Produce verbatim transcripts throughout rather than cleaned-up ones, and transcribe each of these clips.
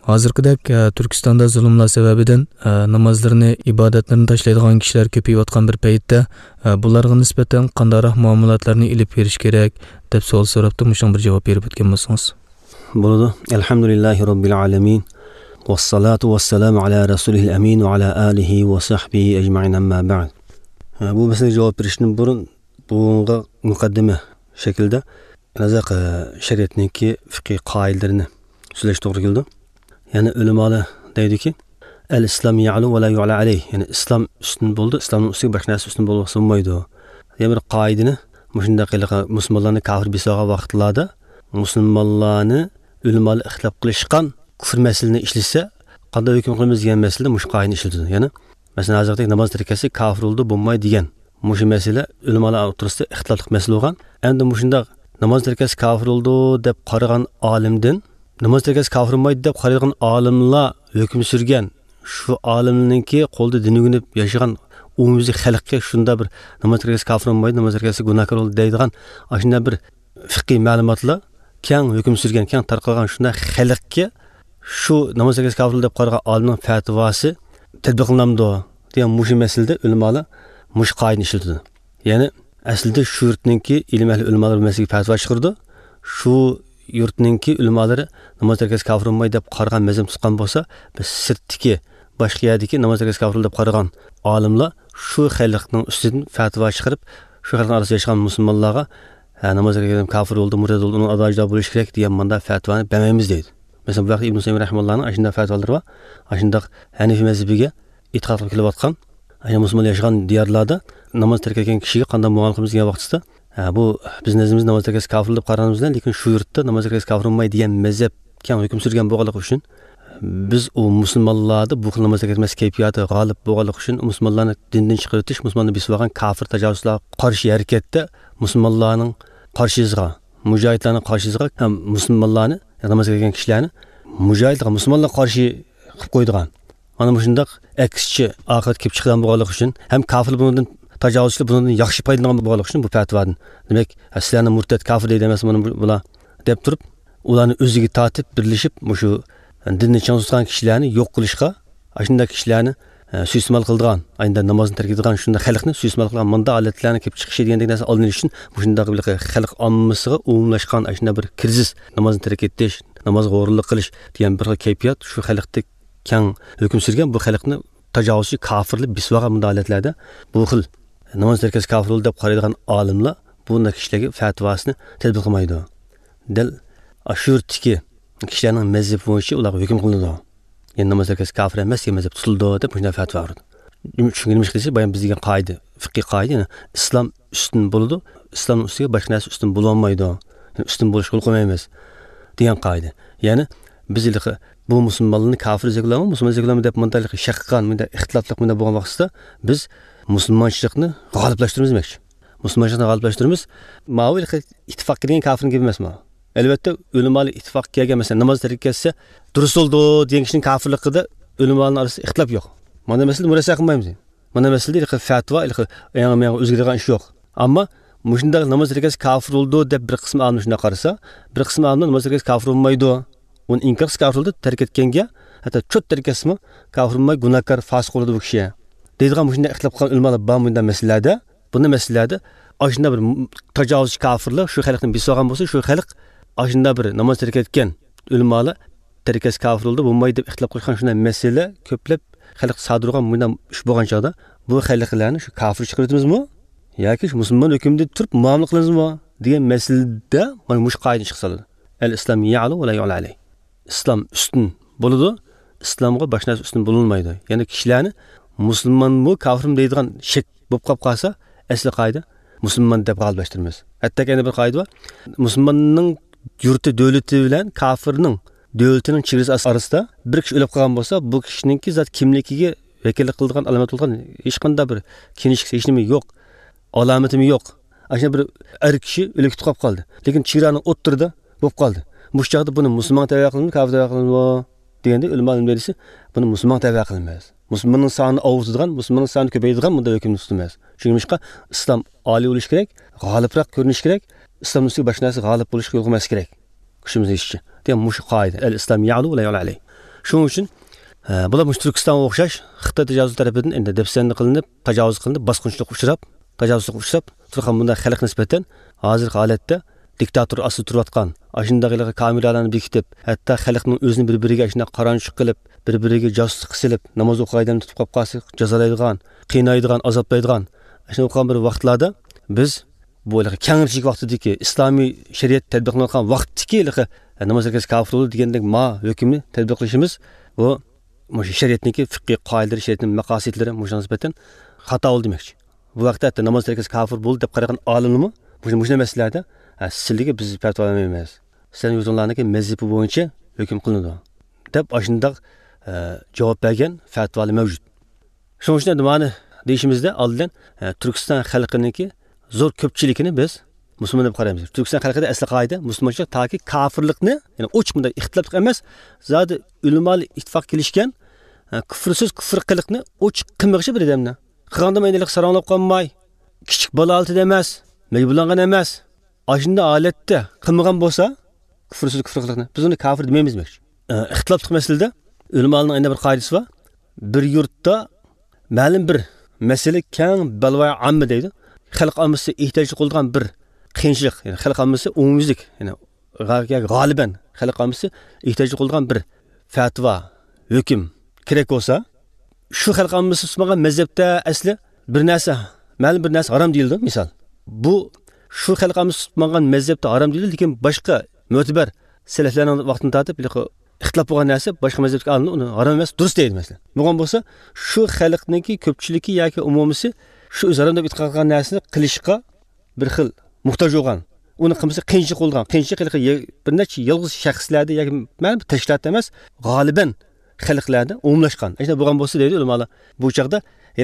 Hozirgidek Turkistonda zulmlar sababidan namozlarni, ibodatlarni tashlaydigan kishilar ko'payayotgan bir paytda bularga nisbatan qandayroq muomalatlarni ilib berish kerak deb savol so'rabdi. Mushun bir javob berib o'tgan bo'lsangiz. Bo'ladi. Alhamdulillahi robbil alamin. Vassalatu vassalamu ala rasulihil amin va ala alihi va sahbihi ajma'in amma ba'd. Bu masalaga javob berishdan burun bunga muqaddima shaklda nazaq shariatniki fiqh qoidalarini so'zlash to'g'ri keldi. Yani ölümalı deydiki el-İslam ya'lu ve la yu'la aleyh. Yani İslam üstün buldu. İslam'ın üstüne başka narsa üstün bulmak sunmaydı. Yani bir kaidini müşünde qiliqa Müslümanlarını kafir bisağa vaqtlarda Müslümanlarını ölümalı ihtilaf qilishgan küfür meselini işlese qanday hüküm qilamiz degan mesele mush qaidini işledi. Yani mesela hazırda namaz tarikasi kafir oldu bulmay degan. Mush mesele ölümalı o'rtasida ihtilafli mesele bo'lgan. Endi mushunda namaz tarikasi kafir oldu deb qaragan olimdan namaz tarikasi kafir olmaydi deb qaragan olimlar hukm surgan shu olimninki qo'lda din o'rganib yashagan umumiy xalqqa shunda bir namaz tarikasi kafir olmaydi, namaz tarikasi gunohkor bo'ldi deydigan ashuna bir fiqhiy ma'lumotlar keng hukm surgan, keng tarqalgan shunda xalqqa shu namaz tarikasi kafir deb qaragan olimning fatvosi tatbiq qilinamdi degan mush masalada ulamolar mush qoidani ishlatadi. Ya'ni aslida shu yurtninki ilm ahli ulamolar masalaga fatvo chiqardi. Shu yurtninki ulamolari namaz tarikasi kafir olmaydi deb qaragan mazhab tutgan bo'lsa, biz sirtdiki boshqa yerdagi namaz tarikasi kafir deb qaragan olimlar shu xalqning ustidan fatvo chiqarib, shu xalq orasida yashagan musulmonlarga namaz tarikasi kafir bo'ldi, murtad bo'ldi, uni adojda bo'lish kerak degan manda fatvoni bermaymiz deydi. Mesela bu vaqt Ibn Sayyid rahimahullohning ashunda fatvolari bor. Ashunda Hanifi mazhabiga e'tiqod qilib kelayotgan, ayni musulmonlar yashagan diyorlarda namaz tark etgan kishiga qanday muomala qilamiz degan vaqtda bu biz nazimimiz namaz tarkasi kafir deb qaraganimizdan, lekin shu yurtda namaz tarkasi kafir olmaydi degan mazhab keng hukm surgan bo'lganligi uchun biz o musulmonlarda bu xil namaz tark etmas kayfiyati g'olib bo'lganligi uchun musulmonlarni dindan chiqaritish, musulmonlarni bisvagan kafir tajovuzlarga qarshi harakatda musulmonlarning qarshisiga, mujohidlarning qarshisiga ham musulmonlarni namaz tark etgan kishilarni mujohidlarga, musulmonlarga qarshi qilib qo'ydigan. Mana bu shundoq aksichi oqibat kelib chiqqan bo'lganligi uchun ham kafir bundan tajovuzchi bundan yaxshi foydalangan bo'lganligi uchun bu fatvodan. Demak, sizlarni murtad kafir deydi emas mana bular deb turib, ularni o'ziga tortib birlashib, shu dinni chang tutgan kishilarni yo'q qilishga, shunday kishilarni suiiste'mol qildigan, aynan namozni tark etgan shunday xalqni suiiste'mol qilgan manda holatlarni kelib chiqishi degandek narsa olinish uchun bu shunday bir xalq ommasiga umumlashgan shunday bir krizis, namozni tark etish, namozga o'rinlik qilish degan bir kayfiyat shu xalqda keng hukm surgan bu xalqni tajovuzchi kafirlik bisvaga mudolatlarda bu xil namoz tarkasi kafir deb qaraydigan olimlar bunday kishilarga fatvosini tatbiq qilmaydi. Dal ashurtiki kishilarning mazhab bo'yicha ularga hukm qilinadi. Ya'ni namoz tarkasi kafir emas, mazhab tutildi deb bunday fatvo berdi. Chunki nima qilsa, bayon biz degan qoida, fiqhiy qoida, ya'ni islom ustun bo'ladi, islom ustiga boshqa narsa ustun bo'la olmaydi. Ya'ni ustun bo'lish qo'l qo'ymaymiz degan qoida. Ya'ni biz bu musulmonlarni kafir deganlar, musulmon deganlar deb muntaliq shaqqan, bunday ixtilofli bunday bo'lgan vaqtda biz musulmonchilikni g'oliblaştiramiz demoqchi. Musulmonchilikni g'oliblaştiramiz. Ma'vil ittifoq qilgan kafirning gibi emasmi? Albatta, ulamolar ittifoq qilgan mesela namoz tark etsa, durust bo'ldi degan kishining kafirligida ulamolar orasida ixtilof yo'q. Mana masalada murasa qilmaymiz. Mana masalada fatvo, yangi o'zgargan ish yo'q. Ammo mushunda namoz tark etsa kafir bo'ldi deb bir qism olimlar shunday qarasa, bir qism olimlar namoz tark etsa kafir bo'lmaydi. Uni inkor qilib kafir bo'ldi, tark etganga, hatto cho't tark etsa kafir bo'lmay gunohkor, fosiq bo'ladi bu kishi. Deydigan shunday ixtilof qilgan ulamolar bor bunday masalalarda, buni masalalarda ashunda bir tajovuzchi kafirlar shu xalqni bisvagan bo'lsa, shu xalq ashunda bir namoz tark etgan ulamolar tarkasi kafir bo'ldi, bo'lmaydi deb ixtilof qilgan shunday masala ko'plab xalq sodirgan bunday ish bo'lgan chog'da bu xalqlarni shu kafir chiqaramizmi yoki musulmon hukmida turib muomala qilamizmi degan masalada mana mush qoida chiqsa, al-islam ya'lu va la yu'la alayh. Islom ustun bo'ladi, islomga boshqa narsa ustun bo'lmaydi. Ya'ni kishilarni musulmonmi kafirmi deydigan shak bo'lib qolib qolsa, asli qoida musulmon deb g'oliblaştiramiz. Hatto yana bir qoida bor. Musulmonning yurti davlati bilan kafirning davlatining chegarasi orasida bir kishi o'lib qolgan bo'lsa, bu kishiningki zot kimligiga vakillik qiladigan alomat bo'lgan hech qanday bir kinishlik hech nima yo'q, alomatimi yo'q. Ashuna bir er kishi o'lib ketib qoldi. Lekin chegaraning o'ttirida bo'lib qoldi. Bu chaqda buni musulmon tabiat qilib, kafir tabiat qilib deganda ulamolar berisi buni musulmon tabiat qilmaymiz. Musulmonning sonini ovutadigan, musulmonning sonini ko'paytiradigan bunda hukmni tutmaymiz. Chunki islom oliy bo'lish kerak, g'olibroq ko'rinish kerak, islom ustiga boshqa narsa g'olib bo'lish yo'q emas kerak. Kuchimiz yetishi. Degan mush qoida, al-islam ya'lu va la yu'la alayh. Shuning uchun bular mush Turkistonga o'xshash Xitoy tajovuz tarafidan endi dafsanda qilinib, tajovuz qilinib, bosqinchilik uchrab, tajovuzga uchrab, turgan bunday xalq nisbatan hozirgi holatda diktator asli turayotgan, ashundaqiligi kameralarni bekitib, hatto xalqning o'zini bir-biriga shunday qaranchiq qilib, bir-biriga josuslik qilib, namoz o'qiydigan tutib qolib qolsa, jazolaydigan, qiynaydigan, azoblaydigan, shunday o'qigan bir vaqtlarda biz bu kengirchilik vaqtidagi islomiy shariat tatbiqlangan vaqtdagi namoz o'qish kofir bo'ldi degandek ma hukmni tatbiq qilishimiz bu mush shariatniki fiqhiy qoidalar, shariatning maqosidlari mush nisbatan xato bo'ldi demoqchi. Bu vaqtda namoz o'qish kofir bo'ldi deb qaragan olimlarmi mush mush masalalarda sizlarga biz fatvolaymiz. Sen o'zinglarniki mazhabi bo'yicha hukm qilinadi deb ashundaq javob bergan fatvolar mavjud. Shuning uchun mana deyishimizda oldin Turkiston xalqiniki zo'r ko'pchilikini biz musulmon deb qaraymiz. Turkiston xalqida asli qoida musulmonchilik toki kofirlikni, ya'ni uch bunda ixtilof emas, zodi ulamolar ittifoq kelishgan kufrsiz kufr qiliqni uch qilmoqchi bir odamni. Qilganda maylilik saronlab qolmay, kichik bola oltida emas, maybulangan emas. Ashunda holatda qilmagan bo'lsa, kufrsiz kufr qiliqni biz uni kofir demaymiz demoqchi. Ixtilofli masalada ulamolarning endi bir qoidasi bor. Bir yurtda ma'lum bir masala keng balva amma deydi. Xalq ammasi ehtiyoj qilgan bir qiyinchilik, ya'ni xalq ammasi umumiylik, ya'ni g'oliban xalq ammasi ehtiyoj qilgan bir fatvo, hukm kerak bo'lsa, shu xalq ammasi tutmagan mazhabda asli bir narsa, ma'lum bir narsa harom deyildi, misol. Bu shu xalq ammasi tutmagan mazhabda harom deyildi, lekin boshqa mo'tabar salaflarning vaqtini tatib, ixtilof bo'lgan narsa boshqa mazhabga olinib, uni harom emas, durust deydi masalan. Bo'lgan bo'lsa, shu xalqningki ko'pchiligi yoki umumisi shu o'zaro deb e'tiqod qilgan narsani qilishga bir xil muhtoj bo'lgan. Uni qilmasa qiyinchilik bo'lgan. Qiyinchilik bir necha yolg'iz shaxslarda yoki ma'lum tashkilotda emas, g'oliban xalqlarda umumlashgan. Ayna bo'lgan bo'lsa deydi ulamolar. Bu chaqda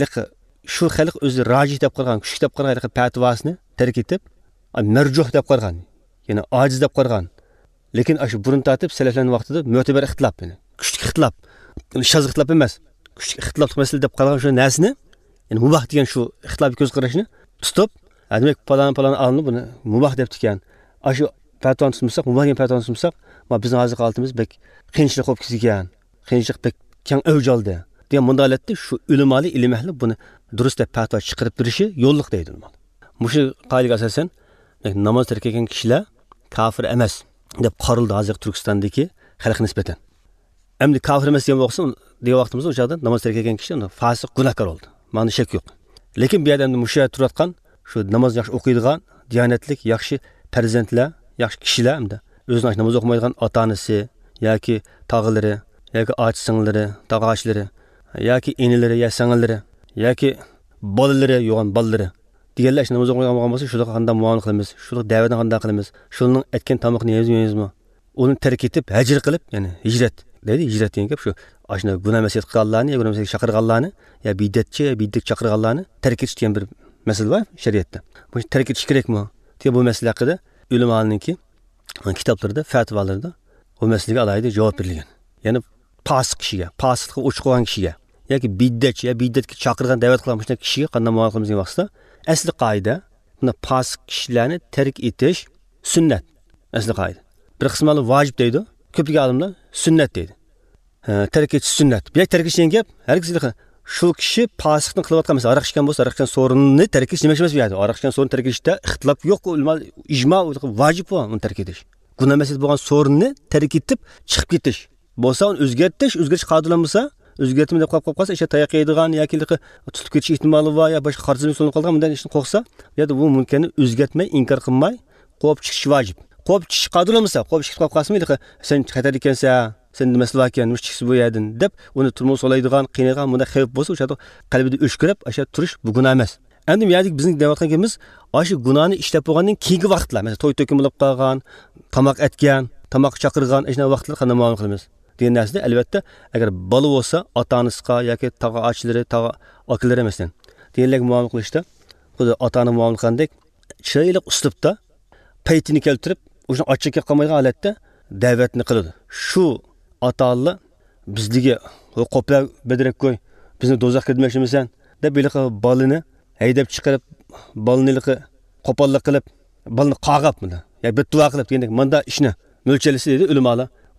shu xalq o'zi rojih deb qaragan, kuchli deb qaragan fatvosini tark etib, marjuh deb qaragan, ya'ni ojiz deb qaragan. Lekin shu burun tatib salaflarning vaqtida mo'tabar ixtilof, ya'ni kuchli ixtilof, shaz ixtilof emas, kuchli ixtilof masala deb qaragan shu narsani, ya'ni mubah degan shu ixtilof ko'z qarashini tutib, demak falan falan alınıb bunu mubah deb ekan. Aşı fatvoni tutmasak, mubah degan fatvoni tutmasak, ma bizning hozir holatimiz bek qiyinchilik bo'lib ketgan. Qiyinchilik bek keng avj oldi. Degan bunday holatda shu ulamoli ilm ahli buni durust deb fatvo chiqarib berishi yo'lliq deydi. Mushu qoidaga asosan namoz tark etgan kishilar kofir emas deb qaraldi hozir Turkistondagi xalq nisbatan. Endi kofir emas degan bo'lsa, degan vaqtimizda o'shada namoz tark etgan kishi fosiq, gunohkor bo'ldi. Ma'ni shak yo'q. Lekin bu yerda musha turayotgan shu namoz yaxshi o'qiydigan, diyonatlik, yaxshi farzandlar, yaxshi kishilar hamda o'zini namoz o'qimaydigan ota-onasi yoki tog'ilari, yoki och-singillari, tog'ashlari, yoki enilari, yoki singillari, yoki bolalari, yo'g'on bolalari deganlar namoz o'qimagan bo'lsa, shunday qanday muomala qilamiz, shunday da'vatni qanday qilamiz, shuning aytgan tomoqni yeyizmi, uni tark etib, hijr qilib, ya'ni hijrat deydi, hijrat degan gap shu. Ashuna gunoh masiyat qilganlarni, yo gunoh masiyat chaqirganlarni, yo bid'atchi, bid'at chaqirganlarni tark etish degan bir masala var şeriatda. Bu tark etish kerakmi? Diye bu masala haqida ulamolarningki kitoblarida, fatvolarda bu masalaga alohida javob berilgan. Ya'ni fosiq kishiga, fosiqlikka o'chib qolgan kishiga yoki bid'atchi, yo bid'atga chaqirgan, da'vat qilgan kishiga qanday muomala qilamiz degan vaqtda asli qoida buni fosiq kishilarni tark etish sunnat. Asli qoida. Bir qismlar vojib deydi, ko'plik olimlar sunnat deydi. Tark etish sunnat. Bu tark etish degan gap har kimga shu kishi fosiqni qilayotgan bo'lsa, aroq ichgan bo'lsa, aroq ichgan so'rinni tark etish demak emas bu yerda. Aroq ichgan so'rinni tark etishda ixtilof yo'q, ijmo vojib bu uni tark etish. Gunoh masiyat bo'lgan so'rinni tark etib chiqib ketish. Bo'lsa uni o'zgartish, o'zgarish qoidalari o'zgartimi deb qo'yib qolsa, o'sha tayoq yeydigan yoki tutib ketish ehtimoli bor yo boshqa qarzini so'nib qolgan bundan ishni qo'rqsa, bu yerda bu mumkinni o'zgartmay, inkor qilmay qo'yib chiqish vojib. Qo'yib chiqish qoidalari qo'yib chiqib qolmasmi, sen xatar ekansan, sen masala ekan, mushtiqsi bu yerdan deb uni turmush solaydigan, qiynaydigan bunda xavf bo'lsa, o'sha qalbida o'shkirib, o'sha turish bu gunoh emas. Endi bu yerda bizning deyotganimiz, o'sha gunohni ishlab bo'lgandan keyingi vaqtlar, masalan, to'y to'kin bo'lib qolgan, tomoq etgan, tomoq chaqirgan, o'sha vaqtlar qanday muomala qilamiz degan narsada albatta agar bola bo'lsa, ota-onasiga yoki tog'a ochlari, tog'a okalari emasdan deganlarga muomala qilishda, xuddi ota-ona muomala qilgandek chiroyli uslubda paytini keltirib, o'sha ochchiqqa qolmaydigan holatda da'vatni qiladi. Shu ota-onalar bizga qo'plar bedirib qo'y, bizni do'zaxga kirmoqchimisan deb biliq bolani haydab chiqarib, bolani qo'pollik qilib, bolani qog'ab bunda, yoki beddua qilib degandek menda ishni mo'lchallisi dedi ulamolar.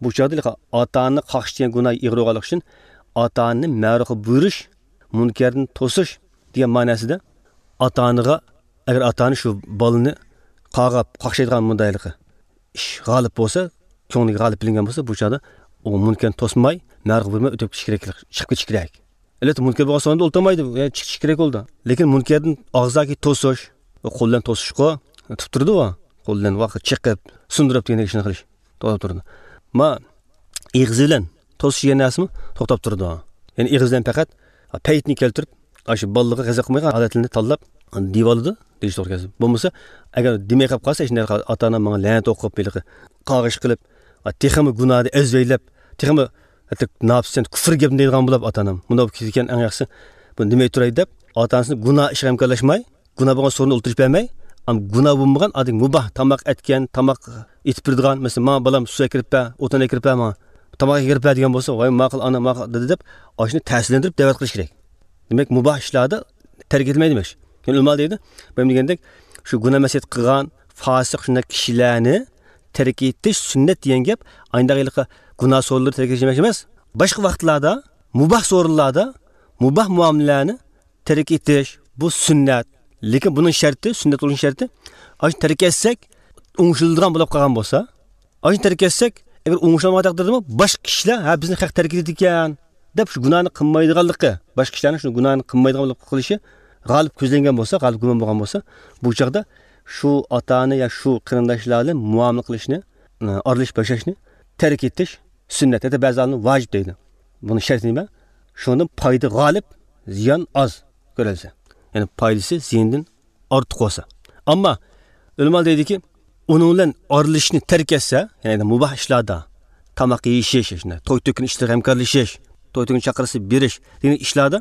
bu chog'da ota-onani qaqishgan gunoh ig'ir bo'lganligi uchun ota-onani ma'rufga buyurish, munkarni to'sish degan ma'nosida ota-onaga agar ota-ona shu bolani qag'ab qaqshaydigan mundayliqi ish g'olib bo'lsa, ko'ngliga g'olib bilingan bo'lsa, bu chog'da o munkarni to'smay, ma'rufga buyurmay o'tib ketish kerak, chiqib ketish kerak. Elat munkar bo'lsa onda o'ltamaydi, chiqish kerak bo'ldi. Lekin munkarni og'zaki to'sish, qo'ldan to'sishqa tutib turdi va qo'ldan vaqt chiqib, sundirib degan ishni qilish to'xtab turdi. Ma ig'iz bilan to'sishgan narsami to'xtab turdi. Ya'ni ig'iz bilan faqat paytni keltirib, shu bolaga g'azab qilmagan holatini tanlab divolida deyish to'g'ri keladi. Bo'lmasa, agar demay qolib qolsa, shunday ota-ona menga la'nat o'qib, biliqi qag'ish qilib, texmi gunohni azvaylab, texmi hatta nafsdan kufr gap deydigan bo'lib ota-onam. Bunda ketgan eng yaxshisi bu demay turay deb, ota-onasini gunoh ishga hamkorlashmay, gunoh bo'lgan so'rni o'ltirib bermay, am gunoh bo'lmagan adik mubah tamoq etgan, tamoq etib turadigan, masalan, men bolam suv kirib ba, o'tini kirib ba, tamoq kirib ba degan bo'lsa, voy ma'qul ana ma'qul dedi deb, oshni ta'sirlantirib da'vat qilish kerak. Demak, mubah ishlarda tark etmaydi demak. Yani ulama deydi, benim degandek shu gunoh masiyat qilgan fosiq shunday kishilarni tark etish sunnat degan gap, ayndag'iliqqa gunoh so'rlarni tark etish emas. Boshqa vaqtlarda, mubah so'rlarda, mubah muomalalarni tark etish bu sunnat. Lekin buning sharti, sunnat bo'lish sharti, ash tark etsak, o'ngishiladigan bo'lib qolgan bo'lsa, ash tark etsak, agar o'ngishilmagan taqdirda boshqa kishilar ha bizni haq tark etdi ekan deb shu gunohni qilmaydiganligi, boshqa kishilarning shu gunohni qilmaydigan bo'lib qilishi g'olib ko'zlangan bo'lsa, g'olib gumon bo'lgan bo'lsa, bu chaqda shu ota-ona ya shu qarindoshlarni muomala qilishni, orlish bashashni tark etish sunnat. Edi ba'zilari vojib deydi. Buni sharti nima? Shundan foyda g'olib, ziyon oz ko'rilsa. Ya'ni foydasi ziyondan ortiq bo'lsa. Ammo ulamo deydiki, uning bilan orilishni tark etsa, ya'ni mubah ishlarda tamoq yeyish, shunday to'y-to'kin ishlar hamkorlashish, to'y-to'kin chaqirsa berish degan ishlarda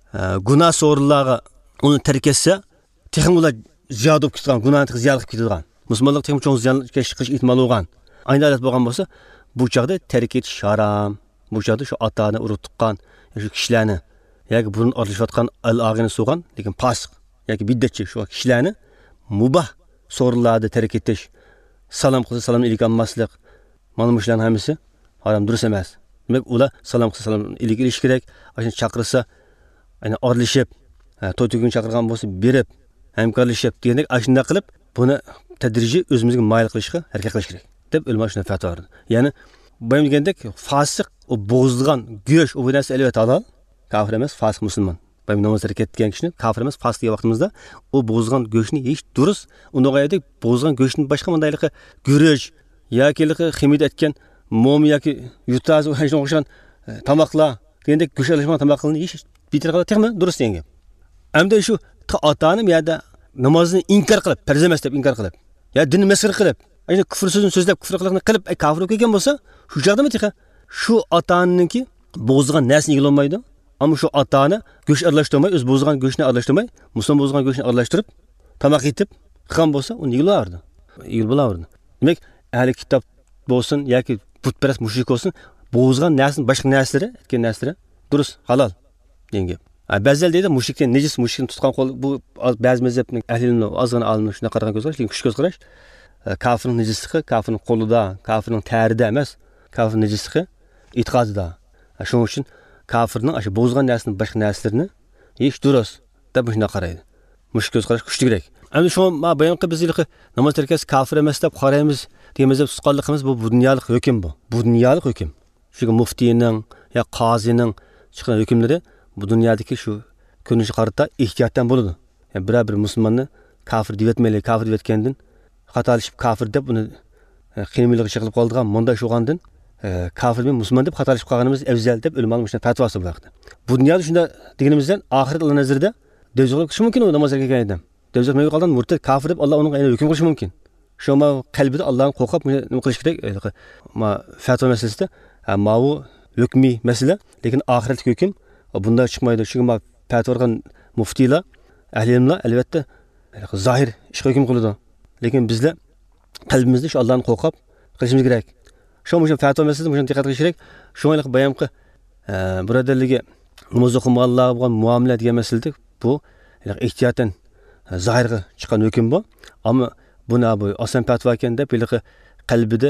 gunoh so'rlarga uni tark etsa, texnik ular ziyoda bo'lib ketgan, gunohni ziyoda qilib ketadigan. Musulmonlar texnik cho'ng ziyon qilish ehtimoli bo'lgan. Ayni holat bo'lgan bo'lsa, bu chaqda tark etish harom. Bu chaqda shu ota-ona urib tuqqan, shu kishilarni yoki burun orlashayotgan al-ag'ini so'gan, lekin fosiq yoki biddatchi shu kishilarni mubah so'rlarda tark etish, salom qilsa salom ilik olmaslik, mana bu ishlarning hammasi harom, durust emas. Demak, ular salom qilsa salom ilik ilish kerak, ashuni chaqirsa, ayni orlashib, to'y-to'yga chaqirgan bo'lsa berib, hamkorlashib degandek ashunda qilib, buni tadrijiy o'zimizga mayl qilishga harakat qilish kerak deb ulamo shuni fatvo berdi. Ya'ni bu degandek fosiq o bo'g'izdigan go'sh u narsa albatta halol, kafir emas, fosiq musulmon. Bu namoz harakat etgan kishini kafir emas, fosiq degan vaqtimizda u bo'g'izgan go'shni yeyish durust. Unda qo'yaylik, bo'g'izgan go'shni boshqa mundayliqi go'rish yoki ximid etgan mom yoki yutaz va hech o'xshagan tamoqlar, degandek go'sh alishmagan tamoqlarni yeyish bitirqada texmi durust degan. Hamda shu ota-ona yerda namozni inkor qilib, farz emas deb inkor qilib, ya dinni masxir qilib, ayni kufr so'zini so'zlab kufr qilishni qilib, ay kafir bo'lgan bo'lsa, shu joqdami texa shu ota-onaniki bo'g'izgan narsani yig'ilmaydi. Ammo shu ota-ona go'sht aralashtirmay, o'z bo'g'izgan go'shtni aralashtirmay, musulmon bo'g'izgan go'shtni aralashtirib, tamoq etib, qilgan bo'lsa, uni yig'ilardi. Yig'ilib bo'lardi. Demak, ahli kitob bo'lsin yoki butparast mushrik bo'lsin, bo'g'izgan narsani boshqa narsalari, aytgan narsalari durust, halol degan gap. Ba'zilar deydi, mushrikdan nejis, mushrikni tutgan qo'l bu ba'zi mazhabning ahlini ozgina olimlar shuna qaragan ko'z qarash, lekin kuch ko'z qarash, kafirning nejisligi kafirning qo'lida, kafirning tarida emas, kafirning nejisligi e'tiqodida. Shuning uchun kafirning shu bo'zgan narsaning boshqa narsalarini yeyish durust deb shuna qaraydi. Mushrik ko'z qarash kuchliroq. Endi shu ma bayon qilib bizlik namoz tarkasi kafir emas deb qaraymiz, deymiz, tutqanligimiz bu dunyolik hukm bu. Bu dunyolik hukm. Shu muftining yo qozining chiqqan hukmlari bu dunyodagi shu ko'rinish qarata ehtiyotdan bo'ladi. Yani bir bir musulmonni kafir deb etmaylik, kafir deb etgandan xatolashib kafir deb uni qiyinchilik chiqib qoldigan munda shugandan kafir bilan musulmon deb xatolashib qolganimiz afzal deb ulamo shuna fatvosi bu vaqtda. Bu dunyoda shunda deganimizdan oxirat Alloh nazarida dozaqqa kirishi mumkin u namoz o'qigandan. Dozaq nima qoldan murtad kafir deb Alloh uning ayni hukm qilishi mumkin. Shoma qalbida Allohni qo'rqib nima qilish kerak? Ma fatvo masalasida ma bu hukmiy masala, lekin oxirat hukm bunda chiqmaydi. Chunki ma fatvo bergan muftiylar, ahli ilmlar albatta zohir ish hukm qiladi. Lekin bizlar qalbimizda shu Allohni qo'rqib qilishimiz kerak. Shu mushun fatvo masalasida mushun diqqat qilish kerak. Shunga bayon qil birodarlarga namoz o'qimaganlar bo'lgan muomala degan masalada bu ehtiyotdan zohirga chiqqan hukm bu. Ammo buni bu oson fatvo ekan deb qalbida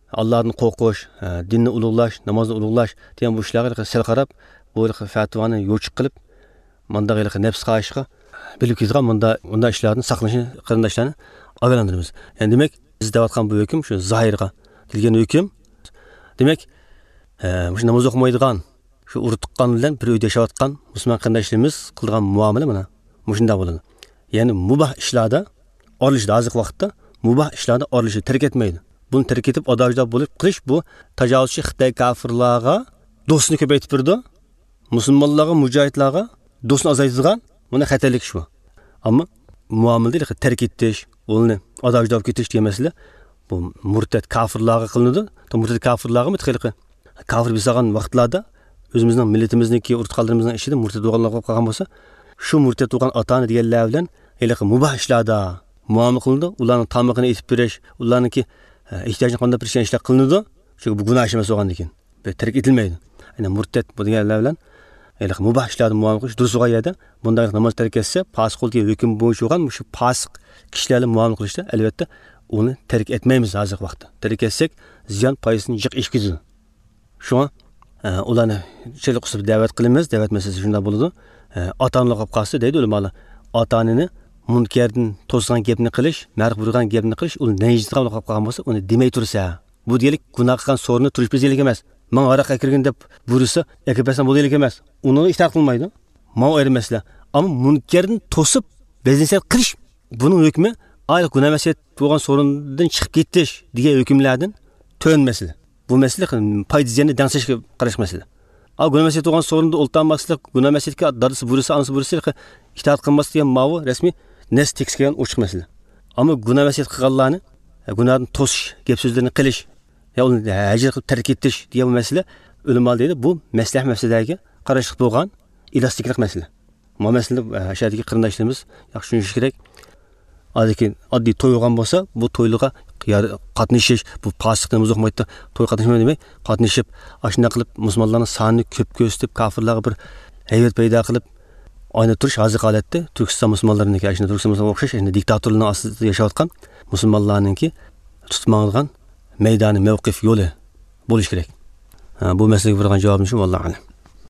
Allah'dan qo'rqish, dinni ulug'lash, namozni ulug'lash degan bu ishlarga sal qarab, bu fatvoni yo'chiq qilib, manda nafs xohishga bilib ketgan manda unda ishlarni saqlashni qarindoshlarni ogohlantiramiz. Ya'ni demak, biz deyotgan bu hukm shu zohirga kelgan hukm. Demak, shu namoz o'qimaydigan, shu urut tuqqan bilan bir uyda yashayotgan musulmon qarindoshlarimiz qilgan muomala mana shunda bo'ladi. Ya'ni mubah ishlarda oralashdi hozir vaqtda mubah ishlarda oralashdi tark etmaydi. Buni tark etib adajda bo'lib qilish bu tajovuzchi Xitoy kafirlarga do'stni ko'paytirib berdi. Musulmonlarga, mujohidlarga do'stni azaytirgan buni xatarlik shu. Ammo muomalada tark etish, uni adajda olib ketish degan masala bu murtad kafirlarga qilinadi. Murtad kafirlarga mutxiliqi kafir bizagan vaqtlarda o'zimizning millatimizniki urtqaldarimizning ishida murtad bo'lganlar qolgan bo'lsa, shu murtad bo'lgan ota-ona deganlar bilan eliq mubah ishlarda muomala qilindi. Ularning tamog'ini etib berish, ularningki ehtiyojini qondirib berish ishlar qilinadi. Chunki bu gunoh ish emas bo'lgandan keyin tark etilmaydi. Ya'ni murtad bo'lganlar bilan eliq mubah ishlarda muomala qilish durust g'oyada. Bunday namoz tark etsa, fasiqlik hukm bo'yicha bo'lgan shu fasiq kishilarni muomala qilishda albatta uni tark etmaymiz hozir vaqtda. Tark etsak, ziyon foizini jiq ishkizdi. Shuna ularni chilik qilib da'vat qilamiz. Da'vat masalasi shunda bo'ladi. Ota-onalar qolib qolsa deydi ulamolar. Ota-onani munkardan to'sgan gapni qilish, ma'ruf bo'lgan gapni qilish, uni nejitgan qolib qolgan bo'lsa, uni demay tursa, bu deylik gunoh qilgan so'rni turish bezalik emas. Men aroqqa kirgin deb buyursa, akabasdan bo'laylik emas. Uni itoat qilmaydi. Men ayrim masala. Ammo munkardan to'sib bezensat qilish, buning hukmi aylik gunoh masiyat bo'lgan so'rindan chiqib ketish degan hukmlardan to'n masala. Bu masala foyda ziyonni dangsashga qarash masala. Al gunoh masiyat bo'lgan so'rinda o'ltanmaslik, gunoh masiyatga dadasi buyursa, anasi buyursa itoat qilmas degan ma'vo rasmiy nas tekstgan ochiq masala. Ammo gunoh masiyat qilganlarni gunohdan to'sish, gap so'zlarni qilish, ya uni hajr qilib tark etish degan masala ulamolar deydi, bu maslahat masalaga qarashlik bo'lgan elastiklik masala. Bu masala ashadagi qarindoshlarimiz yaxshi tushunishi kerak. Adiki oddiy to'y bo'lgan bo'lsa, bu to'yliga qatnashish, bu fasiq namoz o'qimaydi, to'y qatnashmaydi demak, qatnashib, ashuna qilib musulmonlarning sonini ko'p ko'rsatib, kafirlarga bir haybat paydo qilib ayni turish hozir holatda Turkiston musulmonlariniki, ashuna Turkiston musulmonlarga o'xshash, endi diktatorlikning ostida yashayotgan musulmonlarningki tutmaydigan maydoni, mavqif yo'li bo'lish kerak. Bu masalaga bergan javobim shu, vallohu alam.